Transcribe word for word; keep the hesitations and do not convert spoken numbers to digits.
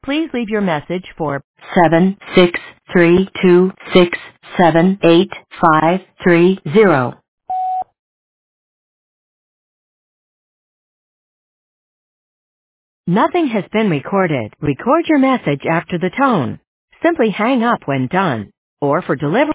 Please leave your message for seven six three two six seven eight five three zero. Nothing has been recorded. Record your message after the tone. Simply hang up when done. Or for delivery